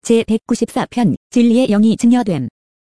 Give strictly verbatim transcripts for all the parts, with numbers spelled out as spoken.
제백구십사 편 진리의 영이 증여됨.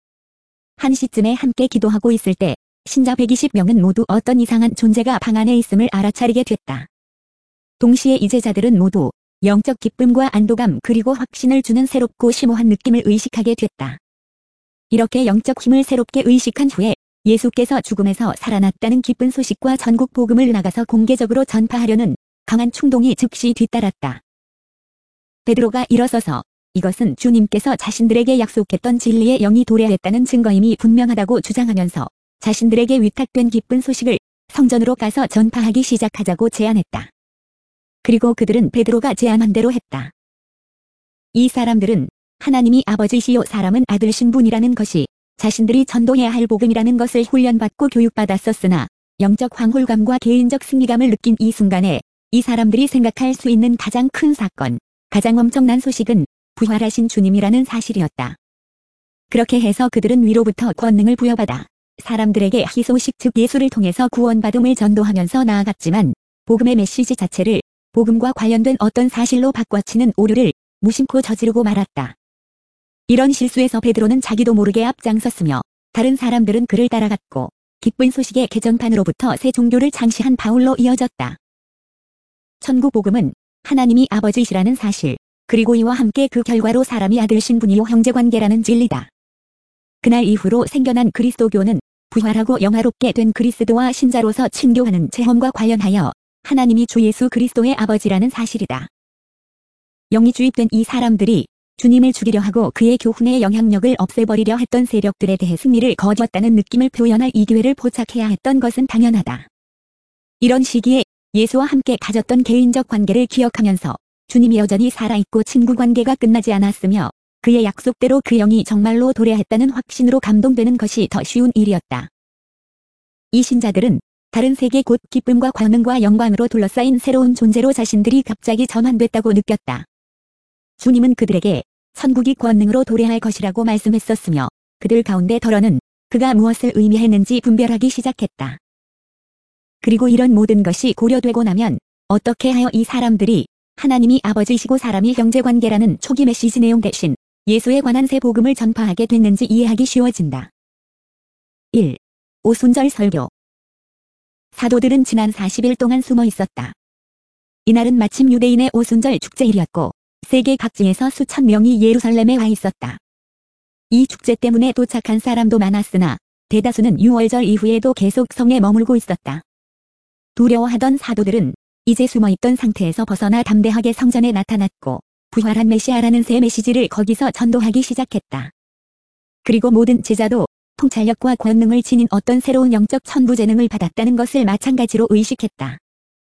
한 시쯤에 함께 기도하고 있을 때 신자 백이십 명은 모두 어떤 이상한 존재가 방 안에 있음을 알아차리게 됐다. 동시에 이 제자들은 모두 영적 기쁨과 안도감 그리고 확신을 주는 새롭고 심오한 느낌을 의식하게 됐다. 이렇게 영적 힘을 새롭게 의식한 후에 예수께서 죽음에서 살아났다는 기쁜 소식과 전국 복음을 나가서 공개적으로 전파하려는 강한 충동이 즉시 뒤따랐다. 베드로가 일어서서 이것은 주님께서 자신들에게 약속했던 진리의 영이 도래했다는 증거임이 분명하다고 주장하면서 자신들에게 위탁된 기쁜 소식을 성전으로 가서 전파하기 시작하자고 제안했다. 그리고 그들은 베드로가 제안한 대로 했다. 이 사람들은 하나님이 아버지시요 사람은 아들신 분이라는 것이 자신들이 전도해야 할 복음이라는 것을 훈련받고 교육받았었으나 영적 황홀감과 개인적 승리감을 느낀 이 순간에 이 사람들이 생각할 수 있는 가장 큰 사건, 가장 엄청난 소식은 부활하신 주님이라는 사실이었다. 그렇게 해서 그들은 위로부터 권능을 부여받아 사람들에게 희소식 즉 예수를 통해서 구원받음을 전도하면서 나아갔지만 복음의 메시지 자체를 복음과 관련된 어떤 사실로 바꿔치는 오류를 무심코 저지르고 말았다. 이런 실수에서 베드로는 자기도 모르게 앞장섰으며 다른 사람들은 그를 따라갔고 기쁜 소식의 개전판으로부터 새 종교를 창시한 바울로 이어졌다. 천국 복음은 하나님이 아버지시라는 사실, 그리고 이와 함께 그 결과로 사람이 아들신 분이요 형제관계라는 진리다. 그날 이후로 생겨난 그리스도교는 부활하고 영화롭게 된 그리스도와 신자로서 친교하는 체험과 관련하여 하나님이 주 예수 그리스도의 아버지라는 사실이다. 영이 주입된 이 사람들이 주님을 죽이려 하고 그의 교훈의 영향력을 없애버리려 했던 세력들에 대해 승리를 거두었다는 느낌을 표현할 이 기회를 포착해야 했던 것은 당연하다. 이런 시기에 예수와 함께 가졌던 개인적 관계를 기억하면서 주님이 여전히 살아있고 친구 관계가 끝나지 않았으며 그의 약속대로 그 영이 정말로 도래했다는 확신으로 감동되는 것이 더 쉬운 일이었다. 이 신자들은 다른 세계 곧 기쁨과 권능과 영광으로 둘러싸인 새로운 존재로 자신들이 갑자기 전환됐다고 느꼈다. 주님은 그들에게 천국이 권능으로 도래할 것이라고 말씀했었으며 그들 가운데 더러는 그가 무엇을 의미했는지 분별하기 시작했다. 그리고 이런 모든 것이 고려되고 나면 어떻게 하여 이 사람들이 하나님이 아버지시고 사람이 형제관계라는 초기 메시지 내용 대신 예수에 관한 새 복음을 전파하게 됐는지 이해하기 쉬워진다. 일. 오순절 설교. 사도들은 지난 사십 일 동안 숨어 있었다. 이날은 마침 유대인의 오순절 축제일이었고 세계 각지에서 수천 명이 예루살렘에 와 있었다. 이 축제 때문에 도착한 사람도 많았으나 대다수는 유월절 이후에도 계속 성에 머물고 있었다. 두려워하던 사도들은 이제 숨어있던 상태에서 벗어나 담대하게 성전에 나타났고 부활한 메시아라는 새 메시지를 거기서 전도하기 시작했다. 그리고 모든 제자도 통찰력과 권능을 지닌 어떤 새로운 영적 천부재능을 받았다는 것을 마찬가지로 의식했다.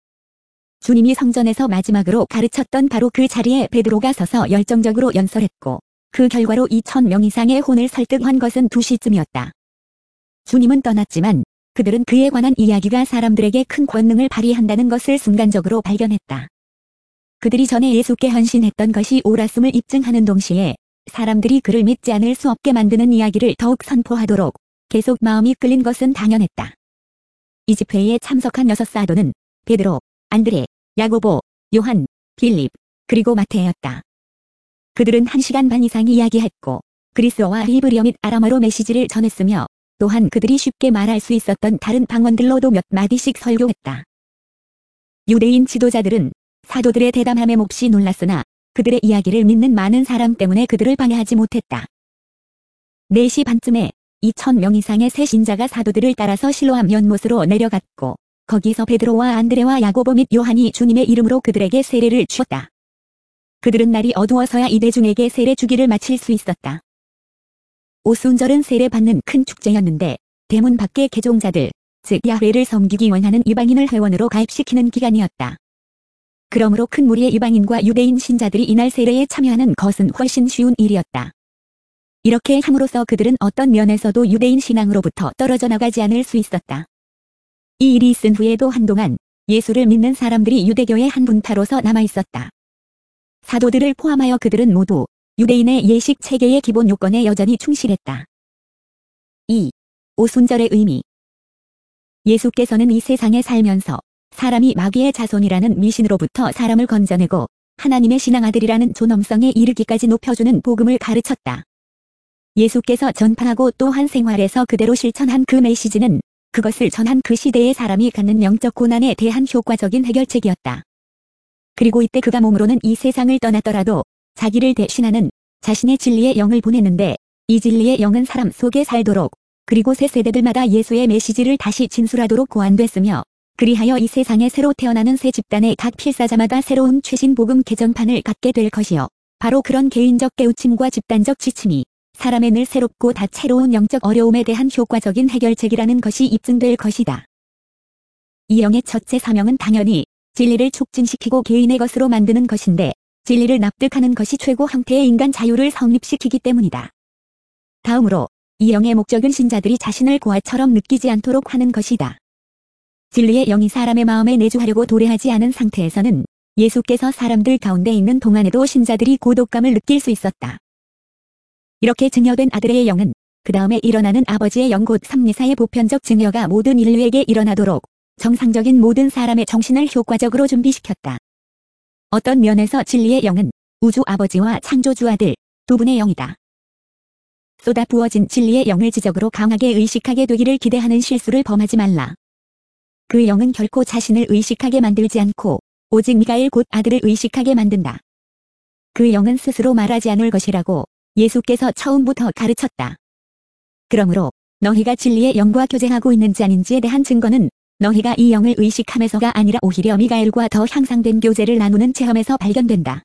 주님이 성전에서 마지막으로 가르쳤던 바로 그 자리에 베드로가 서서 열정적으로 연설했고 그 결과로 이천 명 이상의 혼을 설득한 것은 두 시쯤이었다. 주님은 떠났지만 그들은 그에 관한 이야기가 사람들에게 큰 권능을 발휘한다는 것을 순간적으로 발견했다. 그들이 전에 예수께 헌신했던 것이 옳았음을 입증하는 동시에 사람들이 그를 믿지 않을 수 없게 만드는 이야기를 더욱 선포하도록 계속 마음이 끌린 것은 당연했다. 이 집회에 참석한 여섯 사도는 베드로, 안드레, 야고보, 요한, 빌립, 그리고 마태였다. 그들은 한 시간 반 이상 이야기했고 그리스어와 히브리어 및 아람어로 메시지를 전했으며 또한 그들이 쉽게 말할 수 있었던 다른 방언들로도 몇 마디씩 설교했다. 유대인 지도자들은 사도들의 대담함에 몹시 놀랐으나 그들의 이야기를 믿는 많은 사람 때문에 그들을 방해하지 못했다. 네 시 반쯤에 이천 명 이상의 새 신자가 사도들을 따라서 실로암 연못으로 내려갔고 거기서 베드로와 안드레와 야고보 및 요한이 주님의 이름으로 그들에게 세례를 주었다. 그들은 날이 어두워서야 이 대중에게 세례 주기를 마칠 수 있었다. 오순절은 세례받는 큰 축제였는데 대문 밖의 개종자들, 즉 야훼를 섬기기 원하는 이방인을 회원으로 가입시키는 기간이었다. 그러므로 큰 무리의 이방인과 유대인 신자들이 이날 세례에 참여하는 것은 훨씬 쉬운 일이었다. 이렇게 함으로써 그들은 어떤 면에서도 유대인 신앙으로부터 떨어져 나가지 않을 수 있었다. 이 일이 있은 후에도 한동안 예수를 믿는 사람들이 유대교의 한 분파로서 남아있었다. 사도들을 포함하여 그들은 모두 유대인의 예식 체계의 기본 요건에 여전히 충실했다. 이. 오순절의 의미. 예수께서는 이 세상에 살면서 사람이 마귀의 자손이라는 미신으로부터 사람을 건져내고 하나님의 신앙아들이라는 존엄성에 이르기까지 높여주는 복음을 가르쳤다. 예수께서 전파하고 또한 생활에서 그대로 실천한 그 메시지는 그것을 전한 그 시대의 사람이 갖는 영적 고난에 대한 효과적인 해결책이었다. 그리고 이때 그가 몸으로는 이 세상을 떠났더라도 자기를 대신하는 자신의 진리의 영을 보냈는데 이 진리의 영은 사람 속에 살도록 그리고 새 세대들마다 예수의 메시지를 다시 진술하도록 고안됐으며 그리하여 이 세상에 새로 태어나는 새 집단의 각 필사자마다 새로운 최신 복음 개정판을 갖게 될 것이요. 바로 그런 개인적 깨우침과 집단적 지침이 사람의 늘 새롭고 다채로운 영적 어려움에 대한 효과적인 해결책이라는 것이 입증될 것이다. 이 영의 첫째 사명은 당연히 진리를 촉진시키고 개인의 것으로 만드는 것인데 진리를 납득하는 것이 최고 형태의 인간 자유를 성립시키기 때문이다. 다음으로 이 영의 목적은 신자들이 자신을 고아처럼 느끼지 않도록 하는 것이다. 진리의 영이 사람의 마음에 내주하려고 도래하지 않은 상태에서는 예수께서 사람들 가운데 있는 동안에도 신자들이 고독감을 느낄 수 있었다. 이렇게 증여된 아들의 영은 그 다음에 일어나는 아버지의 영 곧 삼리사의 보편적 증여가 모든 인류에게 일어나도록 정상적인 모든 사람의 정신을 효과적으로 준비시켰다. 어떤 면에서 진리의 영은 우주 아버지와 창조주 아들 두 분의 영이다. 쏟아 부어진 진리의 영을 지적으로 강하게 의식하게 되기를 기대하는 실수를 범하지 말라. 그 영은 결코 자신을 의식하게 만들지 않고 오직 미가엘 곧 아들을 의식하게 만든다. 그 영은 스스로 말하지 않을 것이라고 예수께서 처음부터 가르쳤다. 그러므로 너희가 진리의 영과 교제하고 있는지 아닌지에 대한 증거는 너희가 이 영을 의식함에서가 아니라 오히려 미가엘과 더 향상된 교제를 나누는 체험에서 발견된다.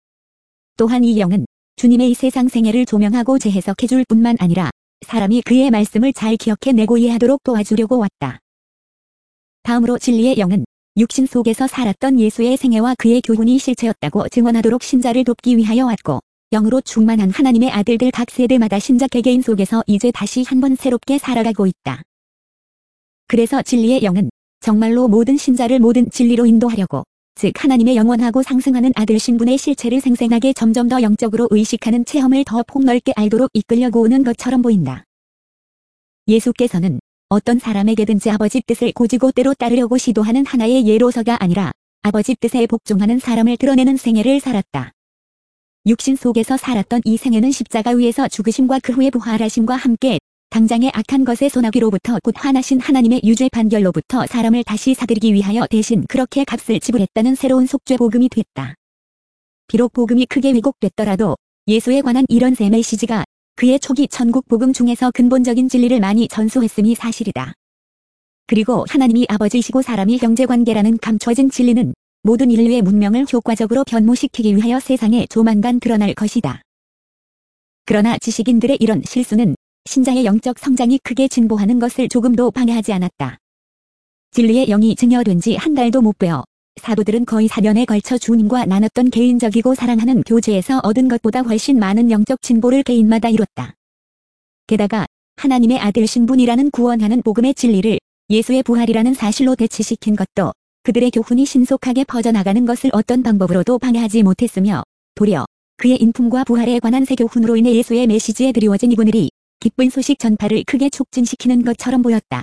또한 이 영은 주님의 이 세상 생애를 조명하고 재해석해 줄 뿐만 아니라 사람이 그의 말씀을 잘 기억해내고 이해하도록 도와주려고 왔다. 다음으로 진리의 영은 육신 속에서 살았던 예수의 생애와 그의 교훈이 실체였다고 증언하도록 신자를 돕기 위하여 왔고 영으로 충만한 하나님의 아들들 각 세대마다 신자 개개인 속에서 이제 다시 한번 새롭게 살아가고 있다. 그래서 진리의 영은 정말로 모든 신자를 모든 진리로 인도하려고 즉 하나님의 영원하고 상승하는 아들 신분의 실체를 생생하게 점점 더 영적으로 의식하는 체험을 더 폭넓게 알도록 이끌려고 오는 것처럼 보인다. 예수께서는 어떤 사람에게든지 아버지 뜻을 고지고대로 따르려고 시도하는 하나의 예로서가 아니라 아버지 뜻에 복종하는 사람을 드러내는 생애를 살았다. 육신 속에서 살았던 이 생애는 십자가 위에서 죽으심과 그 후에 부활하심과 함께 당장의 악한 것의 소나기로부터 곧 화나신 하나님의 유죄 판결로부터 사람을 다시 사들이기 위하여 대신 그렇게 값을 지불했다는 새로운 속죄 복음이 됐다. 비록 복음이 크게 왜곡됐더라도 예수에 관한 이런 새 메시지가 그의 초기 천국 복음 중에서 근본적인 진리를 많이 전수했음이 사실이다. 그리고 하나님이 아버지이시고 사람이 형제관계라는 감춰진 진리는 모든 인류의 문명을 효과적으로 변모시키기 위하여 세상에 조만간 드러날 것이다. 그러나 지식인들의 이런 실수는 신자의 영적 성장이 크게 진보하는 것을 조금도 방해하지 않았다. 진리의 영이 증여된 지 한 달도 못 되어 사도들은 거의 사 년에 걸쳐 주님과 나눴던 개인적이고 사랑하는 교제에서 얻은 것보다 훨씬 많은 영적 진보를 개인마다 이뤘다. 게다가 하나님의 아들 신분이라는 구원하는 복음의 진리를 예수의 부활이라는 사실로 대치시킨 것도 그들의 교훈이 신속하게 퍼져나가는 것을 어떤 방법으로도 방해하지 못했으며 도리어 그의 인품과 부활에 관한 새 교훈으로 인해 예수의 메시지에 드리워진 이분들이 기쁜 소식 전파를 크게 촉진시키는 것처럼 보였다.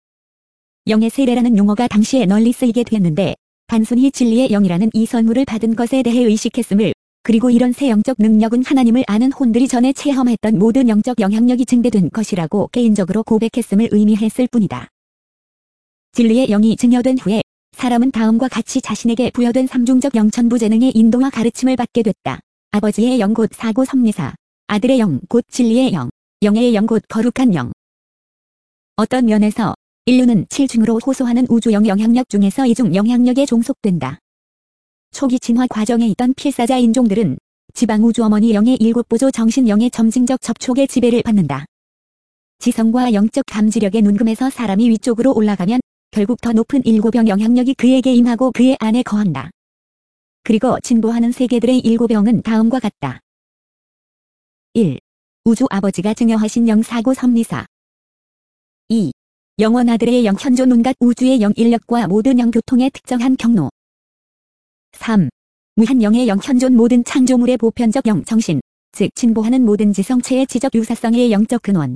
영의 세례라는 용어가 당시에 널리 쓰이게 됐는데 단순히 진리의 영이라는 이 선물을 받은 것에 대해 의식했음을 그리고 이런 새 영적 능력은 하나님을 아는 혼들이 전에 체험했던 모든 영적 영향력이 증대된 것이라고 개인적으로 고백했음을 의미했을 뿐이다. 진리의 영이 증여된 후에 사람은 다음과 같이 자신에게 부여된 삼중적 영천부 재능의 인도와 가르침을 받게 됐다. 아버지의 영 곧 사고 섭리사, 아들의 영 곧 진리의 영, 영의 영 곧 거룩한 영. 어떤 면에서 인류는 칠중으로 호소하는 우주영 영향력 중에서 이중 영향력에 종속된다. 초기 진화 과정에 있던 필사자 인종들은 지방 우주 어머니 영의 일곱 보조 정신 영의 점징적 접촉의 지배를 받는다. 지성과 영적 감지력의 눈금에서 사람이 위쪽으로 올라가면 결국 더 높은 일곱영 영향력이 그에게 임하고 그의 안에 거한다. 그리고 진보하는 세계들의 일곱영은 다음과 같다. 일. 우주 아버지가 증여하신 영 사고 섭리사. 이. 영원 아들의 영 현존 온갖 우주의 영 인력과 모든 영 교통의 특정한 경로. 삼. 무한 영의 영 현존 모든 창조물의 보편적 영 정신, 즉 진보하는 모든 지성체의 지적 유사성의 영적 근원.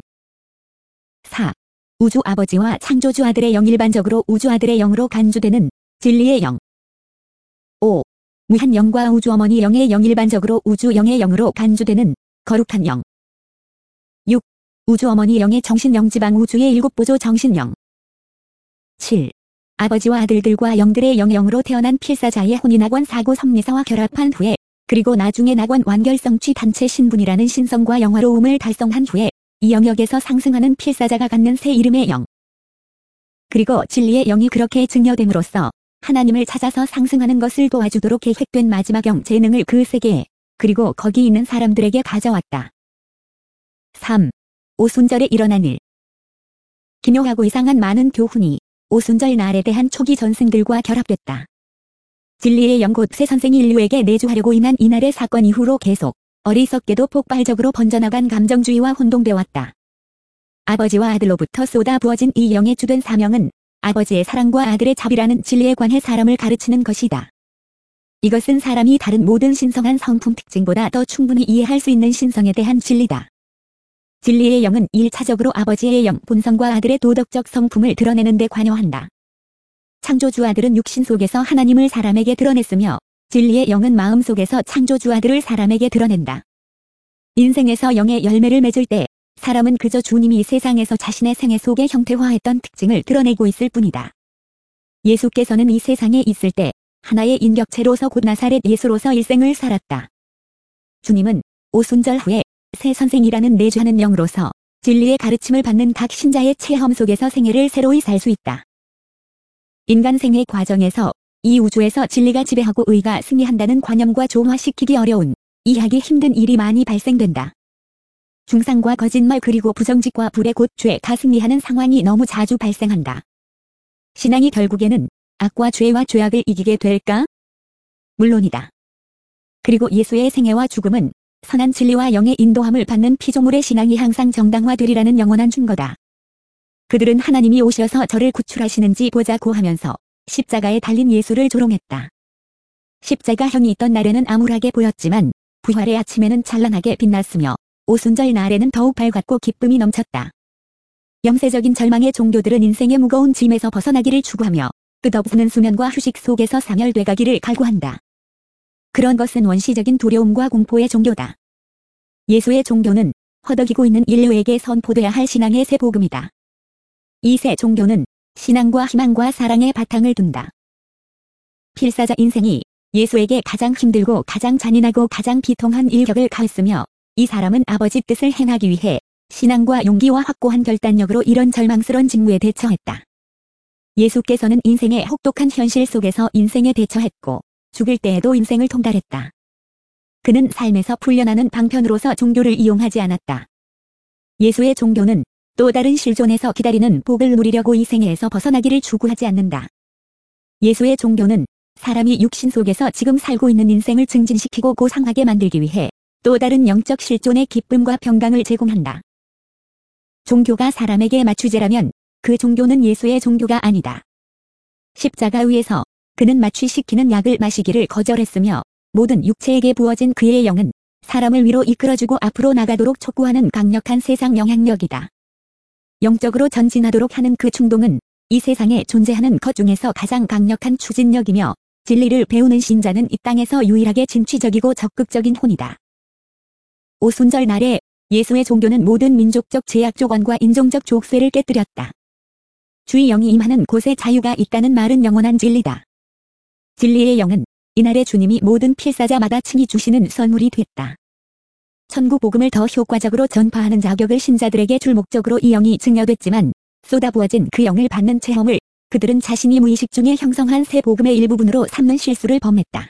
사. 우주 아버지와 창조주 아들의 영 일반적으로 우주 아들의 영으로 간주되는 진리의 영. 오. 무한 영과 우주 어머니 영의 영 일반적으로 우주 영의 영으로 간주되는 거룩한 영. 육. 우주 어머니 영의 정신영 지방 우주의 일곱 보조 정신영. 칠. 아버지와 아들들과 영들의 영의 영으로 태어난 필사자의 혼인학원 사고 섭리사와 결합한 후에 그리고 나중에 낙원 완결성취 단체 신분이라는 신성과 영화로움을 달성한 후에 이 영역에서 상승하는 필사자가 갖는 새 이름의 영. 그리고 진리의 영이 그렇게 증여됨으로써 하나님을 찾아서 상승하는 것을 도와주도록 계획된 마지막 영 재능을 그 세계에 그리고 거기 있는 사람들에게 가져왔다. 삼. 오순절에 일어난 일. 기묘하고 이상한 많은 교훈이 오순절 날에 대한 초기 전승들과 결합됐다. 진리의 영 곧 새 선생이 인류에게 내주하려고 인한 이날의 사건 이후로 계속 어리석게도 폭발적으로 번져나간 감정주의와 혼동돼 왔다. 아버지와 아들로부터 쏟아 부어진 이 영의 주된 사명은 아버지의 사랑과 아들의 자비라는 진리에 관해 사람을 가르치는 것이다. 이것은 사람이 다른 모든 신성한 성품 특징보다 더 충분히 이해할 수 있는 신성에 대한 진리다. 진리의 영은 일차적으로 아버지의 영 본성과 아들의 도덕적 성품을 드러내는 데 관여한다. 창조주 아들은 육신 속에서 하나님을 사람에게 드러냈으며 진리의 영은 마음 속에서 창조주 아들을 사람에게 드러낸다. 인생에서 영의 열매를 맺을 때 사람은 그저 주님이 세상에서 자신의 생애 속에 형태화했던 특징을 드러내고 있을 뿐이다. 예수께서는 이 세상에 있을 때 하나의 인격체로서 곧 나사렛 예수로서 일생을 살았다. 주님은 오순절 후에 새 선생이라는 내주하는 영으로서 진리의 가르침을 받는 각 신자의 체험 속에서 생애를 새로이 살 수 있다. 인간 생애 과정에서 이 우주에서 진리가 지배하고 의가 승리한다는 관념과 조화시키기 어려운, 이해하기 힘든 일이 많이 발생된다. 중상과 거짓말 그리고 부정직과 불의 곧 죄가 승리하는 상황이 너무 자주 발생한다. 신앙이 결국에는 악과 죄와 죄악을 이기게 될까? 물론이다. 그리고 예수의 생애와 죽음은 선한 진리와 영의 인도함을 받는 피조물의 신앙이 항상 정당화되리라는 영원한 증거다. 그들은 하나님이 오셔서 저를 구출하시는지 보자고 하면서 십자가에 달린 예수를 조롱했다. 십자가형이 있던 날에는 암울하게 보였지만 부활의 아침에는 찬란하게 빛났으며 오순절 날에는 더욱 밝았고 기쁨이 넘쳤다. 영세적인 절망의 종교들은 인생의 무거운 짐에서 벗어나기를 추구하며 끝없는 수면과 휴식 속에서 사멸돼 가기를 갈구한다. 그런 것은 원시적인 두려움과 공포의 종교다. 예수의 종교는 허덕이고 있는 인류에게 선포돼야 할 신앙의 새 복음이다. 이 새 종교는 신앙과 희망과 사랑의 바탕을 둔다. 필사자 인생이 예수에게 가장 힘들고 가장 잔인하고 가장 비통한 일격을 가했으며 이 사람은 아버지 뜻을 행하기 위해 신앙과 용기와 확고한 결단력으로 이런 절망스러운 직무에 대처했다. 예수께서는 인생의 혹독한 현실 속에서 인생에 대처했고 죽을 때에도 인생을 통달했다. 그는 삶에서 풀려나는 방편으로서 종교를 이용하지 않았다. 예수의 종교는 또 다른 실존에서 기다리는 복을 누리려고 이 생애에서 벗어나기를 추구하지 않는다. 예수의 종교는 사람이 육신 속에서 지금 살고 있는 인생을 증진시키고 고상하게 만들기 위해 또 다른 영적 실존의 기쁨과 평강을 제공한다. 종교가 사람에게 마취제라면 그 종교는 예수의 종교가 아니다. 십자가 위에서 그는 마취시키는 약을 마시기를 거절했으며 모든 육체에게 부어진 그의 영은 사람을 위로 이끌어주고 앞으로 나가도록 촉구하는 강력한 세상 영향력이다. 영적으로 전진하도록 하는 그 충동은 이 세상에 존재하는 것 중에서 가장 강력한 추진력이며 진리를 배우는 신자는 이 땅에서 유일하게 진취적이고 적극적인 혼이다. 오순절 날에 예수의 종교는 모든 민족적 제약 조건과 인종적 족쇄를 깨뜨렸다. 주의 영이 임하는 곳에 자유가 있다는 말은 영원한 진리다. 진리의 영은 이날에 주님이 모든 필사자마다 친히 주시는 선물이 됐다. 천국 복음을 더 효과적으로 전파하는 자격을 신자들에게 줄 목적으로 이 영이 증여됐지만 쏟아부어진 그 영을 받는 체험을 그들은 자신이 무의식 중에 형성한 새 복음의 일부분으로 삼는 실수를 범했다.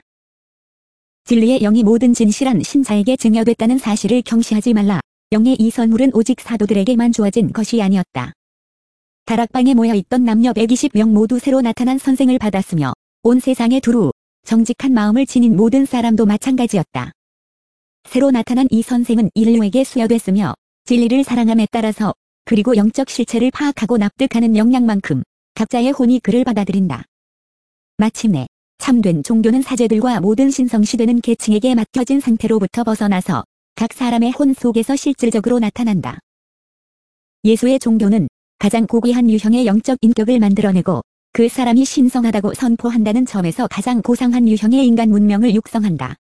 진리의 영이 모든 진실한 신자에게 증여됐다는 사실을 경시하지 말라. 영의 이 선물은 오직 사도들에게만 주어진 것이 아니었다. 다락방에 모여있던 남녀 백이십 명 모두 새로 나타난 선생을 받았으며 온 세상에 두루 정직한 마음을 지닌 모든 사람도 마찬가지였다. 새로 나타난 이 선생은 인류에게 수여됐으며 진리를 사랑함에 따라서 그리고 영적 실체를 파악하고 납득하는 역량만큼 각자의 혼이 그를 받아들인다. 마침내 참된 종교는 사제들과 모든 신성시되는 계층에게 맡겨진 상태로부터 벗어나서 각 사람의 혼 속에서 실질적으로 나타난다. 예수의 종교는 가장 고귀한 유형의 영적 인격을 만들어내고 그 사람이 신성하다고 선포한다는 점에서 가장 고상한 유형의 인간 문명을 육성한다.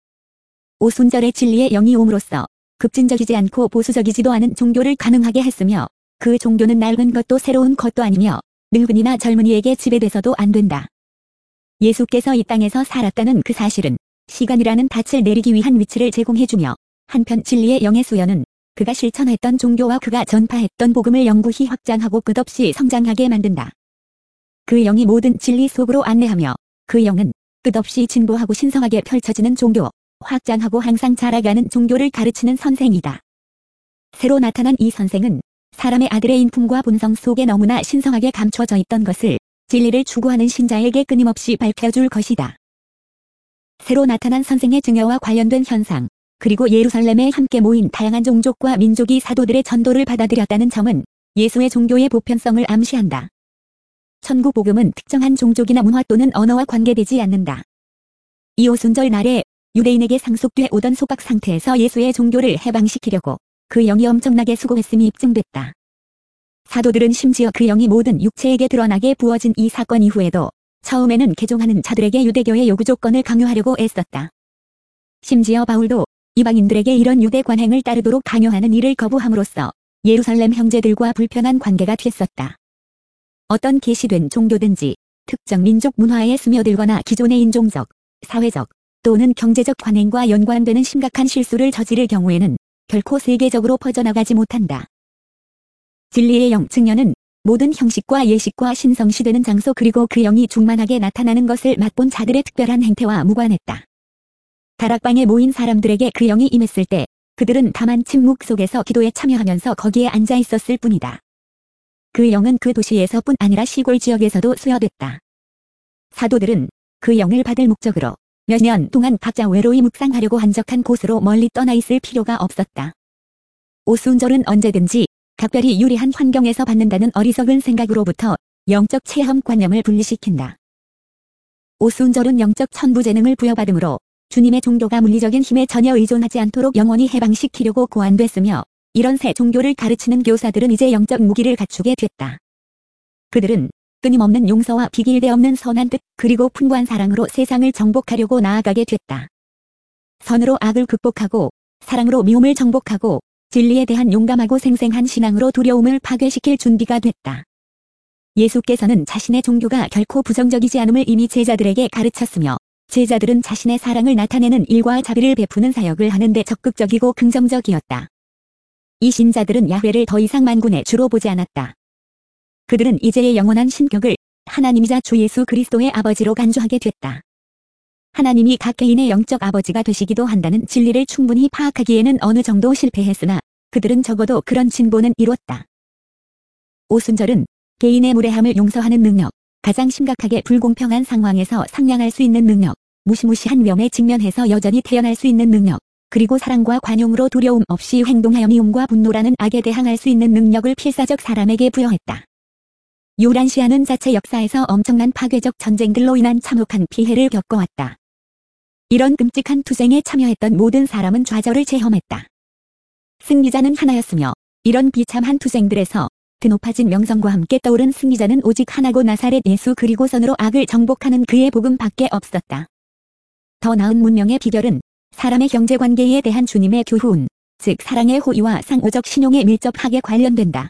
오순절의 진리의 영이 옴으로써 급진적이지 않고 보수적이지도 않은 종교를 가능하게 했으며 그 종교는 낡은 것도 새로운 것도 아니며 늙은이나 젊은이에게 지배돼서도 안 된다. 예수께서 이 땅에서 살았다는 그 사실은 시간이라는 닻을 내리기 위한 위치를 제공해주며 한편 진리의 영의 수연은 그가 실천했던 종교와 그가 전파했던 복음을 영구히 확장하고 끝없이 성장하게 만든다. 그 영이 모든 진리 속으로 안내하며 그 영은 끝없이 진보하고 신성하게 펼쳐지는 종교, 확장하고 항상 자라가는 종교를 가르치는 선생이다. 새로 나타난 이 선생은 사람의 아들의 인품과 본성 속에 너무나 신성하게 감춰져 있던 것을 진리를 추구하는 신자에게 끊임없이 밝혀줄 것이다. 새로 나타난 선생의 증여와 관련된 현상, 그리고 예루살렘에 함께 모인 다양한 종족과 민족이 사도들의 전도를 받아들였다는 점은 예수의 종교의 보편성을 암시한다. 천국 복음은 특정한 종족이나 문화 또는 언어와 관계되지 않는다. 이 오순절 날에 유대인에게 상속돼 오던 소각 상태에서 예수의 종교를 해방시키려고 그 영이 엄청나게 수고했음이 입증됐다. 사도들은 심지어 그 영이 모든 육체에게 드러나게 부어진 이 사건 이후에도 처음에는 개종하는 자들에게 유대교의 요구 조건을 강요하려고 애썼다. 심지어 바울도 이방인들에게 이런 유대 관행을 따르도록 강요하는 일을 거부함으로써 예루살렘 형제들과 불편한 관계가 됐었다. 어떤 계시된 종교든지 특정 민족 문화에 스며들거나 기존의 인종적, 사회적 또는 경제적 관행과 연관되는 심각한 실수를 저지를 경우에는 결코 세계적으로 퍼져나가지 못한다. 진리의 영 증여는 모든 형식과 예식과 신성시되는 장소 그리고 그 영이 충만하게 나타나는 것을 맛본 자들의 특별한 행태와 무관했다. 다락방에 모인 사람들에게 그 영이 임했을 때 그들은 다만 침묵 속에서 기도에 참여하면서 거기에 앉아 있었을 뿐이다. 그 영은 그 도시에서뿐 아니라 시골 지역에서도 수여됐다. 사도들은 그 영을 받을 목적으로 몇 년 동안 각자 외로이 묵상하려고 한적한 곳으로 멀리 떠나 있을 필요가 없었다. 오순절은 언제든지 각별히 유리한 환경에서 받는다는 어리석은 생각으로부터 영적 체험관념을 분리시킨다. 오순절은 영적 천부재능을 부여받으므로 주님의 종교가 물리적인 힘에 전혀 의존하지 않도록 영원히 해방시키려고 고안됐으며 이런 새 종교를 가르치는 교사들은 이제 영적 무기를 갖추게 됐다. 그들은 끊임없는 용서와 비길대 없는 선한 뜻 그리고 풍부한 사랑으로 세상을 정복하려고 나아가게 됐다. 선으로 악을 극복하고 사랑으로 미움을 정복하고 진리에 대한 용감하고 생생한 신앙으로 두려움을 파괴시킬 준비가 됐다. 예수께서는 자신의 종교가 결코 부정적이지 않음을 이미 제자들에게 가르쳤으며 제자들은 자신의 사랑을 나타내는 일과 자비를 베푸는 사역을 하는데 적극적이고 긍정적이었다. 이 신자들은 야훼를 더 이상 만군의 주로 보지 않았다. 그들은 이제의 영원한 신격을 하나님이자 주 예수 그리스도의 아버지로 간주하게 됐다. 하나님이 각 개인의 영적 아버지가 되시기도 한다는 진리를 충분히 파악하기에는 어느 정도 실패했으나 그들은 적어도 그런 진보는 이뤘다. 오순절은 개인의 무례함을 용서하는 능력, 가장 심각하게 불공평한 상황에서 상냥할 수 있는 능력, 무시무시한 위험에 직면해서 여전히 태어날 수 있는 능력, 그리고 사랑과 관용으로 두려움 없이 행동하여 미움과 분노라는 악에 대항할 수 있는 능력을 필사적 사람에게 부여했다. 요란시아는 자체 역사에서 엄청난 파괴적 전쟁들로 인한 참혹한 피해를 겪어왔다. 이런 끔찍한 투쟁에 참여했던 모든 사람은 좌절을 체험했다. 승리자는 하나였으며 이런 비참한 투쟁들에서 드높아진 명성과 함께 떠오른 승리자는 오직 하나고 나사렛 예수 그리고 선으로 악을 정복하는 그의 복음밖에 없었다. 더 나은 문명의 비결은 사람의 경제관계에 대한 주님의 교훈, 즉 사랑의 호의와 상호적 신용에 밀접하게 관련된다.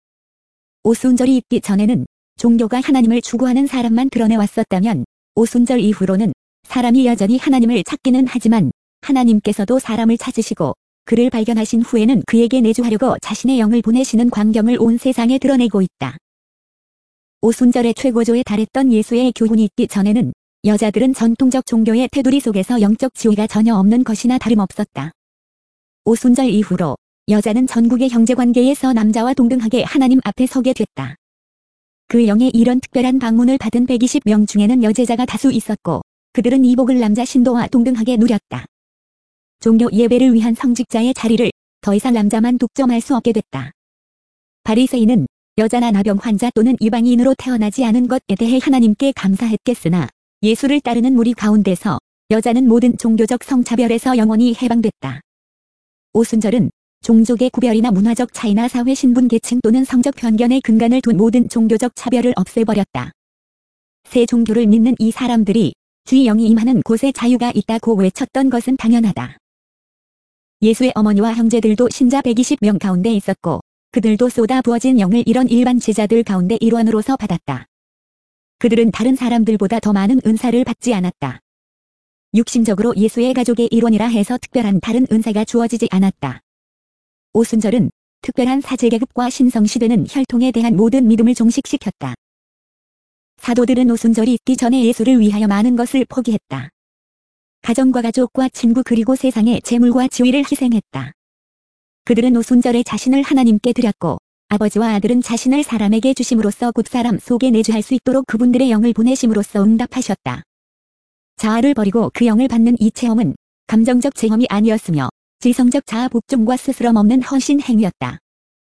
오순절이 있기 전에는 종교가 하나님을 추구하는 사람만 드러내왔었다면 오순절 이후로는 사람이 여전히 하나님을 찾기는 하지만 하나님께서도 사람을 찾으시고 그를 발견하신 후에는 그에게 내주하려고 자신의 영을 보내시는 광경을 온 세상에 드러내고 있다. 오순절의 최고조에 달했던 예수의 교훈이 있기 전에는 여자들은 전통적 종교의 테두리 속에서 영적 지위가 전혀 없는 것이나 다름없었다. 오순절 이후로 여자는 전국의 형제관계에서 남자와 동등하게 하나님 앞에 서게 됐다. 그 영의 이런 특별한 방문을 받은 백이십 명 중에는 여제자가 다수 있었고 그들은 이 복을 남자 신도와 동등하게 누렸다. 종교 예배를 위한 성직자의 자리를 더 이상 남자만 독점할 수 없게 됐다. 바리새인은 여자나 나병 환자 또는 이방인으로 태어나지 않은 것에 대해 하나님께 감사했겠으나 예수를 따르는 무리 가운데서 여자는 모든 종교적 성차별에서 영원히 해방됐다. 오순절은 종족의 구별이나 문화적 차이나 사회 신분 계층 또는 성적 편견의 근간을 둔 모든 종교적 차별을 없애버렸다. 새 종교를 믿는 이 사람들이 주의 영이 임하는 곳에 자유가 있다고 외쳤던 것은 당연하다. 예수의 어머니와 형제들도 신자 백이십 명 가운데 있었고 그들도 쏟아 부어진 영을 이런 일반 제자들 가운데 일원으로서 받았다. 그들은 다른 사람들보다 더 많은 은사를 받지 않았다. 육신적으로 예수의 가족의 일원이라 해서 특별한 다른 은사가 주어지지 않았다. 오순절은 특별한 사제계급과 신성시되는 혈통에 대한 모든 믿음을 종식시켰다. 사도들은 오순절이 있기 전에 예수를 위하여 많은 것을 포기했다. 가정과 가족과 친구 그리고 세상의 재물과 지위를 희생했다. 그들은 오순절에 자신을 하나님께 드렸고 아버지와 아들은 자신을 사람에게 주심으로써 곧 사람 속에 내주할 수 있도록 그분들의 영을 보내심으로써 응답하셨다. 자아를 버리고 그 영을 받는 이 체험은 감정적 체험이 아니었으며 지성적 자아 복종과 스스럼 없는 헌신 행위였다.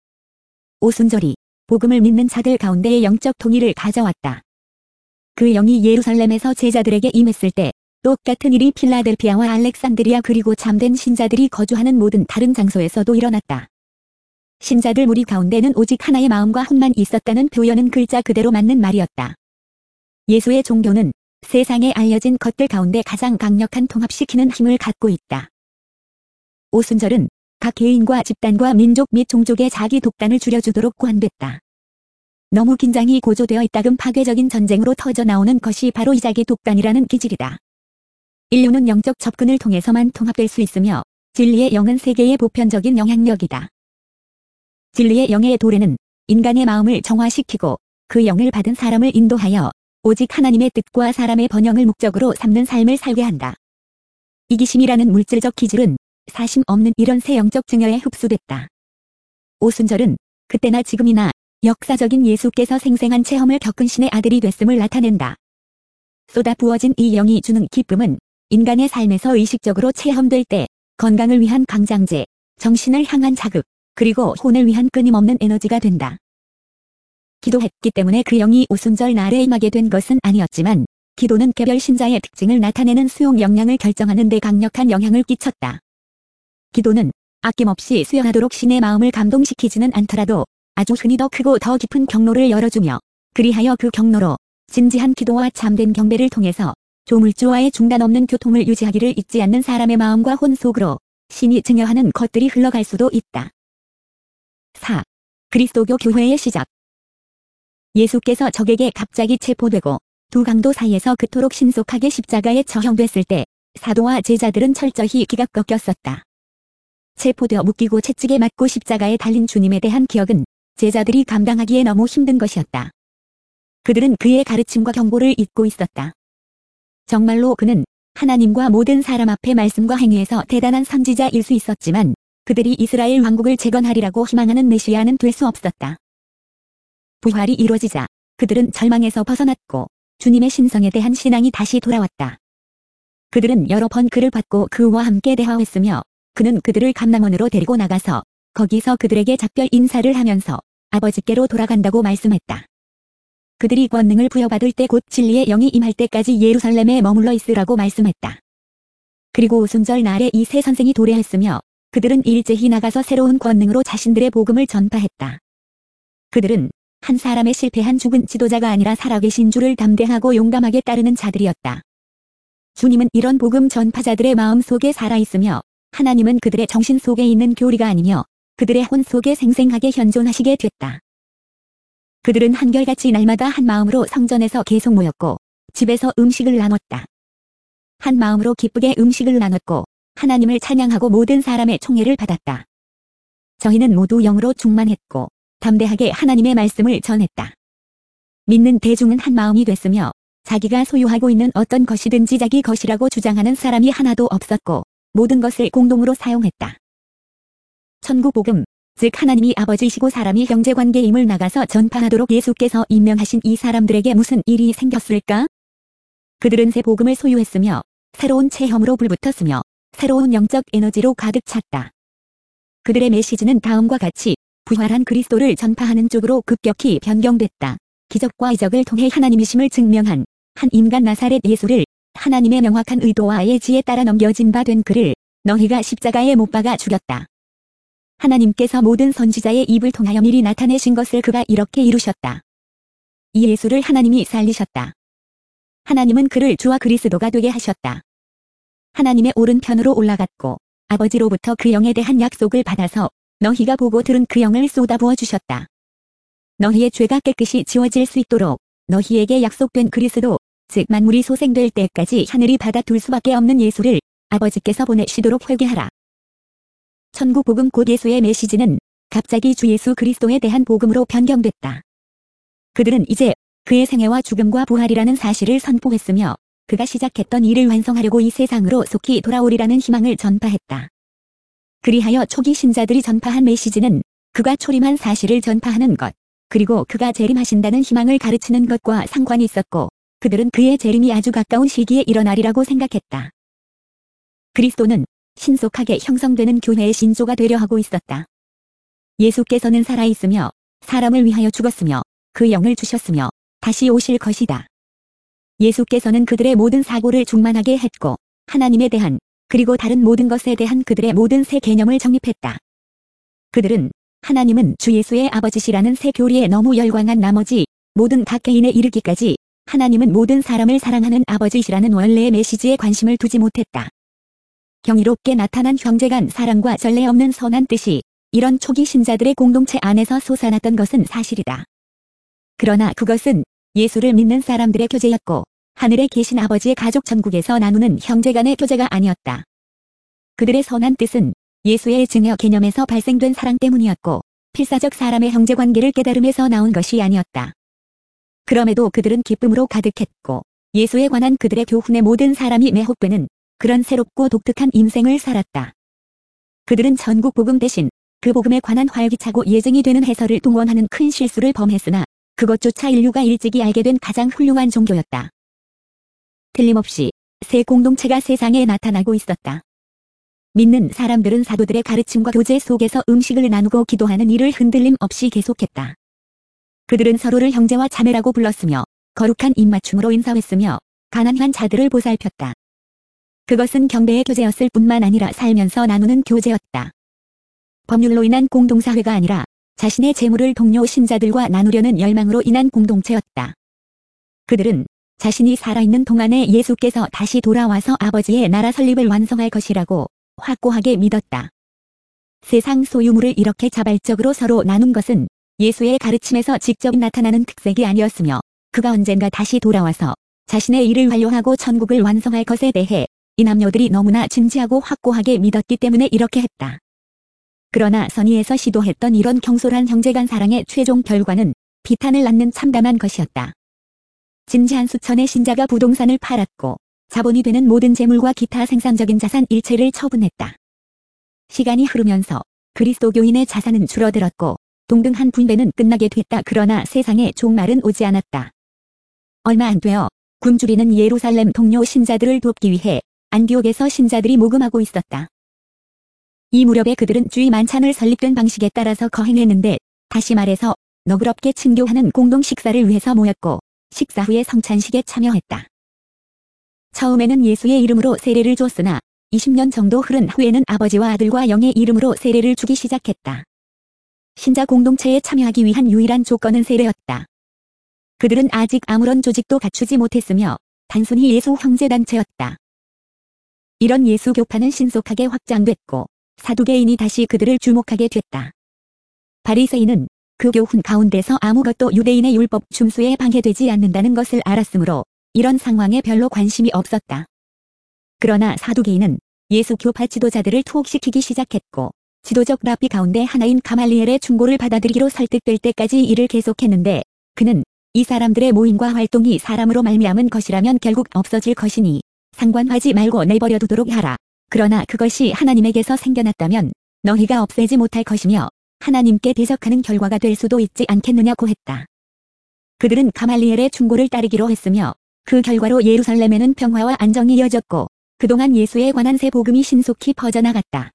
오순절이 복음을 믿는 자들 가운데의 영적 통일을 가져왔다. 그 영이 예루살렘에서 제자들에게 임했을 때 똑같은 일이 필라델피아와 알렉산드리아 그리고 참된 신자들이 거주하는 모든 다른 장소에서도 일어났다. 신자들 무리 가운데는 오직 하나의 마음과 혼만 있었다는 표현은 글자 그대로 맞는 말이었다. 예수의 종교는 세상에 알려진 것들 가운데 가장 강력한 통합시키는 힘을 갖고 있다. 오순절은 각 개인과 집단과 민족 및 종족의 자기 독단을 줄여주도록 고안됐다. 너무 긴장이 고조되어 있다금 파괴적인 전쟁으로 터져나오는 것이 바로 이 자기 독단이라는 기질이다. 인류는 영적 접근을 통해서만 통합될 수 있으며 진리의 영은 세계의 보편적인 영향력이다. 진리의 영의 도래는 인간의 마음을 정화시키고 그 영을 받은 사람을 인도하여 오직 하나님의 뜻과 사람의 번영을 목적으로 삼는 삶을 살게 한다. 이기심이라는 물질적 기질은 사심 없는 이런 새 영적 증여에 흡수됐다. 오순절은 그때나 지금이나 역사적인 예수께서 생생한 체험을 겪은 신의 아들이 됐음을 나타낸다. 쏟아 부어진 이 영이 주는 기쁨은 인간의 삶에서 의식적으로 체험될 때 건강을 위한 강장제, 정신을 향한 자극, 그리고 혼을 위한 끊임없는 에너지가 된다. 기도했기 때문에 그 영이 오순절 날에 임하게 된 것은 아니었지만 기도는 개별 신자의 특징을 나타내는 수용 역량을 결정하는 데 강력한 영향을 끼쳤다. 기도는 아낌없이 수용하도록 신의 마음을 감동시키지는 않더라도 아주 흔히 더 크고 더 깊은 경로를 열어주며 그리하여 그 경로로 진지한 기도와 참된 경배를 통해서 조물주와의 중단 없는 교통을 유지하기를 잊지 않는 사람의 마음과 혼 속으로 신이 증여하는 것들이 흘러갈 수도 있다. 사. 그리스도교 교회의 시작. 예수께서 적에게 갑자기 체포되고 두 강도 사이에서 그토록 신속하게 십자가에 처형됐을 때 사도와 제자들은 철저히 기가 꺾였었다. 체포되어 묶이고 채찍에 맞고 십자가에 달린 주님에 대한 기억은 제자들이 감당하기에 너무 힘든 것이었다. 그들은 그의 가르침과 경고를 잊고 있었다. 정말로 그는 하나님과 모든 사람 앞에 말씀과 행위에서 대단한 선지자일 수 있었지만 그들이 이스라엘 왕국을 재건하리라고 희망하는 메시아는 될 수 없었다. 부활이 이루어지자 그들은 절망에서 벗어났고 주님의 신성에 대한 신앙이 다시 돌아왔다. 그들은 여러 번 그를 받고 그와 함께 대화했으며 그는 그들을 감람원으로 데리고 나가서 거기서 그들에게 작별 인사를 하면서 아버지께로 돌아간다고 말씀했다. 그들이 권능을 부여받을 때 곧 진리의 영이 임할 때까지 예루살렘에 머물러 있으라고 말씀했다. 그리고 오순절 날에 이 세 선생이 도래했으며 그들은 일제히 나가서 새로운 권능으로 자신들의 복음을 전파했다. 그들은 한 사람의 실패한 죽은 지도자가 아니라 살아계신 주를 담대하고 용감하게 따르는 자들이었다. 주님은 이런 복음 전파자들의 마음 속에 살아있으며 하나님은 그들의 정신 속에 있는 교리가 아니며 그들의 혼 속에 생생하게 현존하시게 됐다. 그들은 한결같이 날마다 한 마음으로 성전에서 계속 모였고 집에서 음식을 나눴다. 한 마음으로 기쁘게 음식을 나눴고 하나님을 찬양하고 모든 사람의 총애를 받았다. 저희는 모두 영으로 충만했고 담대하게 하나님의 말씀을 전했다. 믿는 대중은 한 마음이 됐으며 자기가 소유하고 있는 어떤 것이든지 자기 것이라고 주장하는 사람이 하나도 없었고 모든 것을 공동으로 사용했다. 천국 복음, 즉 하나님이 아버지이시고 사람이 형제관계임을 나가서 전파하도록 예수께서 임명하신 이 사람들에게 무슨 일이 생겼을까? 그들은 새 복음을 소유했으며 새로운 체험으로 불붙었으며 새로운 영적 에너지로 가득 찼다. 그들의 메시지는 다음과 같이 부활한 그리스도를 전파하는 쪽으로 급격히 변경됐다. 기적과 이적을 통해 하나님이심을 증명한 한 인간 나사렛 예수를 하나님의 명확한 의도와 예지에 따라 넘겨진 바 된 그를 너희가 십자가에 못 박아 죽였다. 하나님께서 모든 선지자의 입을 통하여 미리 나타내신 것을 그가 이렇게 이루셨다. 이 예수를 하나님이 살리셨다. 하나님은 그를 주와 그리스도가 되게 하셨다. 하나님의 오른편으로 올라갔고 아버지로부터 그 영에 대한 약속을 받아서 너희가 보고 들은 그 영을 쏟아부어 주셨다. 너희의 죄가 깨끗이 지워질 수 있도록 너희에게 약속된 그리스도, 즉 만물이 소생될 때까지 하늘이 받아둘 수밖에 없는 예수를 아버지께서 보내시도록 회개하라. 천국 복음 곧 예수의 메시지는 갑자기 주 예수 그리스도에 대한 복음으로 변경됐다. 그들은 이제 그의 생애와 죽음과 부활이라는 사실을 선포했으며 그가 시작했던 일을 완성하려고 이 세상으로 속히 돌아오리라는 희망을 전파했다. 그리하여 초기 신자들이 전파한 메시지는 그가 초림한 사실을 전파하는 것, 그리고 그가 재림하신다는 희망을 가르치는 것과 상관이 있었고 그들은 그의 재림이 아주 가까운 시기에 일어나리라고 생각했다. 그리스도는 신속하게 형성되는 교회의 신조가 되려 하고 있었다. 예수께서는 살아있으며 사람을 위하여 죽었으며 그 영을 주셨으며 다시 오실 것이다. 예수께서는 그들의 모든 사고를 충만하게 했고 하나님에 대한 그리고 다른 모든 것에 대한 그들의 모든 새 개념을 정립했다. 그들은 하나님은 주 예수의 아버지시라는 새 교리에 너무 열광한 나머지 모든 각 개인에 이르기까지 하나님은 모든 사람을 사랑하는 아버지시라는 원래의 메시지에 관심을 두지 못했다. 경이롭게 나타난 형제간 사랑과 전례 없는 선한 뜻이 이런 초기 신자들의 공동체 안에서 솟아났던 것은 사실이다. 그러나 그것은 예수를 믿는 사람들의 교제였고 하늘에 계신 아버지의 가족 천국에서 나누는 형제간의 교제가 아니었다. 그들의 선한 뜻은 예수의 증여 개념에서 발생된 사랑 때문이었고 필사적 사람의 형제관계를 깨달음에서 나온 것이 아니었다. 그럼에도 그들은 기쁨으로 가득했고 예수에 관한 그들의 교훈에 모든 사람이 매혹되는 그런 새롭고 독특한 인생을 살았다. 그들은 전국 복음 대신 그 복음에 관한 활기차고 예증이 되는 해설을 동원하는 큰 실수를 범했으나 그것조차 인류가 일찍이 알게 된 가장 훌륭한 종교였다. 틀림없이 새 공동체가 세상에 나타나고 있었다. 믿는 사람들은 사도들의 가르침과 교제 속에서 음식을 나누고 기도하는 일을 흔들림 없이 계속했다. 그들은 서로를 형제와 자매라고 불렀으며 거룩한 입맞춤으로 인사했으며 가난한 자들을 보살폈다. 그것은 경배의 교제였을 뿐만 아니라 살면서 나누는 교제였다. 법률로 인한 공동사회가 아니라 자신의 재물을 동료 신자들과 나누려는 열망으로 인한 공동체였다. 그들은 자신이 살아있는 동안에 예수께서 다시 돌아와서 아버지의 나라 설립을 완성할 것이라고 확고하게 믿었다. 세상 소유물을 이렇게 자발적으로 서로 나눈 것은 예수의 가르침에서 직접 나타나는 특색이 아니었으며 그가 언젠가 다시 돌아와서 자신의 일을 완료하고 천국을 완성할 것에 대해 이 남녀들이 너무나 진지하고 확고하게 믿었기 때문에 이렇게 했다. 그러나 선의에서 시도했던 이런 경솔한 형제간 사랑의 최종 결과는 비탄을 낳는 참담한 것이었다. 진지한 수천의 신자가 부동산을 팔았고 자본이 되는 모든 재물과 기타 생산적인 자산 일체를 처분했다. 시간이 흐르면서 그리스도교인의 자산은 줄어들었고 동등한 분배는 끝나게 됐다. 그러나 세상에 종말은 오지 않았다. 얼마 안 되어 굶주리는 예루살렘 동료 신자들을 돕기 위해 안디옥에서 신자들이 모금하고 있었다. 이 무렵에 그들은 주의 만찬을 설립된 방식에 따라서 거행했는데 다시 말해서 너그럽게 친교하는 공동 식사를 위해서 모였고 식사 후에 성찬식에 참여했다. 처음에는 예수의 이름으로 세례를 줬으나 이십 년 정도 흐른 후에는 아버지와 아들과 영의 이름으로 세례를 주기 시작했다. 신자 공동체에 참여하기 위한 유일한 조건은 세례였다. 그들은 아직 아무런 조직도 갖추지 못했으며 단순히 예수 형제단체였다. 이런 예수 교파는 신속하게 확장됐고 사두개인이 다시 그들을 주목하게 됐다. 바리새인은 그 교훈 가운데서 아무것도 유대인의 율법 줌수에 방해되지 않는다는 것을 알았으므로 이런 상황에 별로 관심이 없었다. 그러나 사두개인은 예수 교파 지도자들을 투옥시키기 시작했고 지도적 랍비 가운데 하나인 가말리엘의 충고를 받아들이기로 설득될 때까지 이를 계속했는데 그는 이 사람들의 모임과 활동이 사람으로 말미암은 것이라면 결국 없어질 것이니 상관하지 말고 내버려 두도록 하라. 그러나 그것이 하나님에게서 생겨났다면 너희가 없애지 못할 것이며 하나님께 대적하는 결과가 될 수도 있지 않겠느냐고 했다. 그들은 가말리엘의 충고를 따르기로 했으며 그 결과로 예루살렘에는 평화와 안정이 이어졌고 그동안 예수에 관한 새 복음이 신속히 퍼져나갔다.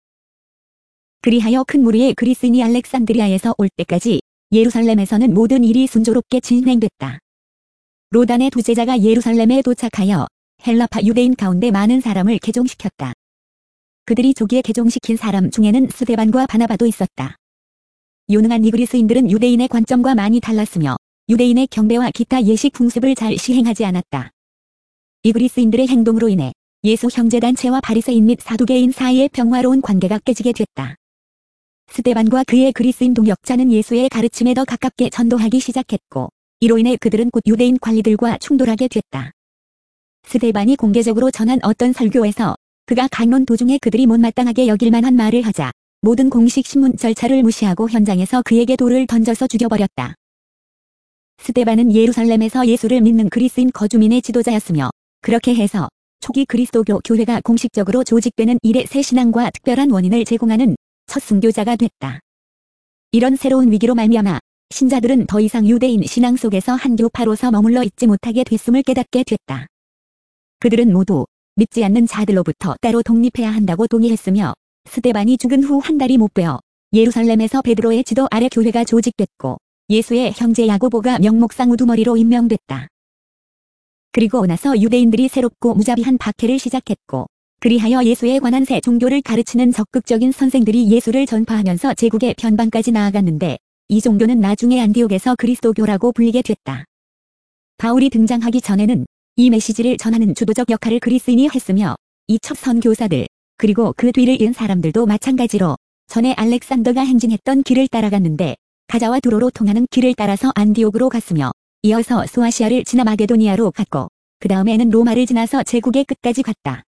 그리하여 큰 무리의 그리스인이 알렉산드리아에서 올 때까지 예루살렘에서는 모든 일이 순조롭게 진행됐다. 로단의 두 제자가 예루살렘에 도착하여 헬라파 유대인 가운데 많은 사람을 개종시켰다. 그들이 조기에 개종시킨 사람 중에는 스데반과 바나바도 있었다. 유능한 이 그리스인들은 유대인의 관점과 많이 달랐으며 유대인의 경배와 기타 예식 풍습을 잘 시행하지 않았다. 이 그리스인들의 행동으로 인해 예수 형제단체와 바리새인 및 사두개인 사이의 평화로운 관계가 깨지게 됐다. 스데반과 그의 그리스인 동역자는 예수의 가르침에 더 가깝게 전도하기 시작했고, 이로 인해 그들은 곧 유대인 관리들과 충돌하게 됐다. 스데반이 공개적으로 전한 어떤 설교에서 그가 강론 도중에 그들이 못마땅하게 여길 만한 말을 하자 모든 공식 신문 절차를 무시하고 현장에서 그에게 돌을 던져서 죽여버렸다. 스데반은 예루살렘에서 예수를 믿는 그리스인 거주민의 지도자였으며, 그렇게 해서 초기 그리스도교 교회가 공식적으로 조직되는 이래 새 신앙과 특별한 원인을 제공하는 첫 순교자가 됐다. 이런 새로운 위기로 말미암아 신자들은 더 이상 유대인 신앙 속에서 한 교파로서 머물러 있지 못하게 됐음을 깨닫게 됐다. 그들은 모두 믿지 않는 자들로부터 따로 독립해야 한다고 동의했으며, 스데반이 죽은 후 한 달이 못 되어 예루살렘에서 베드로의 지도 아래 교회가 조직됐고, 예수의 형제 야고보가 명목상 우두머리로 임명됐다. 그리고 나서 유대인들이 새롭고 무자비한 박해를 시작했고, 그리하여 예수에 관한 새 종교를 가르치는 적극적인 선생들이 예수를 전파하면서 제국의 변방까지 나아갔는데, 이 종교는 나중에 안디옥에서 그리스도교라고 불리게 됐다. 바울이 등장하기 전에는 이 메시지를 전하는 주도적 역할을 그리스인이 했으며, 이 첫 선교사들, 그리고 그 뒤를 이은 사람들도 마찬가지로 전에 알렉산더가 행진했던 길을 따라갔는데, 가자와 두로로 통하는 길을 따라서 안디옥으로 갔으며, 이어서 소아시아를 지나 마게도니아로 갔고, 그 다음에는 로마를 지나서 제국의 끝까지 갔다.